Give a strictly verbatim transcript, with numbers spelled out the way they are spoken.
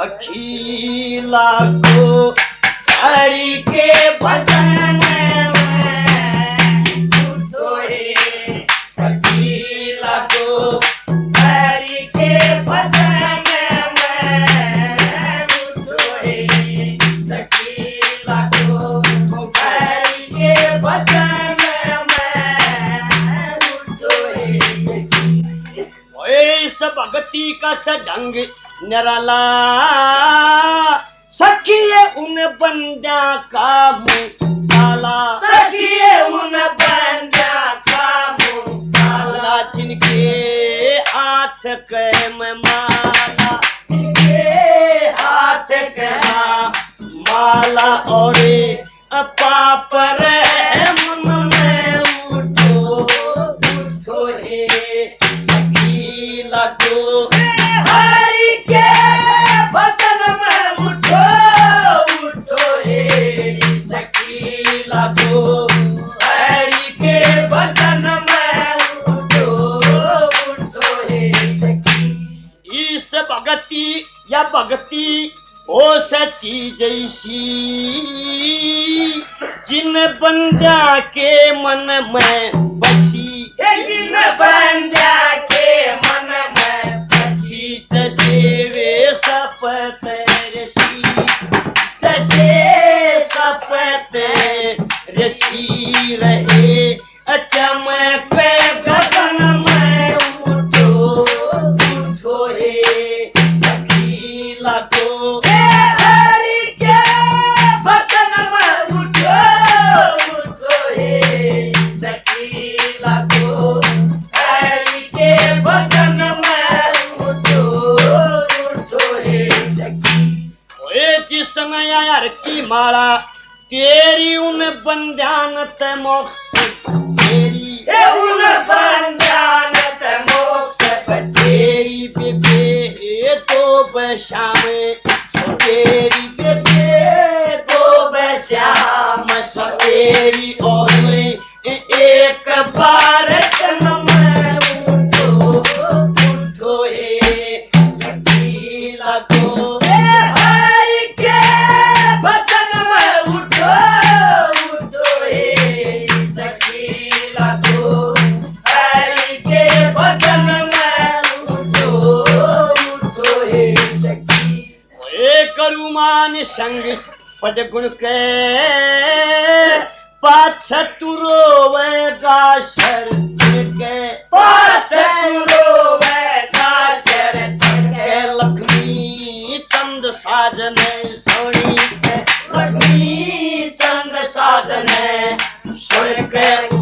सखी लागो हरि के भजन में उठो रे सखी लागो हरि के भजन में उठो रे सखी लागो हरि के भजन में उठो रे सखी। इस भक्ति का सढंग निराला सखिए उन बंदा का मुंह काला सखिए उन बंदा का मुंह काला जिनके हाथ के में माला जिनके हाथ के माला और पाप रे मन में उठो उठो रे सखी लागो हरि के भजन में उठो उठो रे सखी लागो हरि के भजन में उठो उठो रे सखी। इस भक्ति या भक्ति ओ सच्ची जैसी जिन बंदा के मन में बसी जिन बंदा के मन में बसी जैसे वे सपत ऋषि जैसे सपत ऋषि रहे चमक गगन में उठो उठो रे सखी लागो हरि के भजन में उठो उठो रे सखी लागो हरि के भजन में उठो उठो रे सखी। ओए जिस समय यार की माला तेरी उन बंध्यानत मोक्ष तेरी उन बंध्यानत मोक्ष तेरी बेबे तो बशाम तेरी बेबे तो बशाम तेरी और एक बार जन्म उठो उठो रे सखी लागो हरि के भजन में उठो उठो रे सखी लागो हरि के भजन में उठो उठो रे सखी। एक रुमान संग पद गुण के पाछ तू रोवेगा शर के पाछ तू रोवेगा शर के लक्ष्मी चंद साजन सोनी के लक्ष्मी चंद साजन सोनी के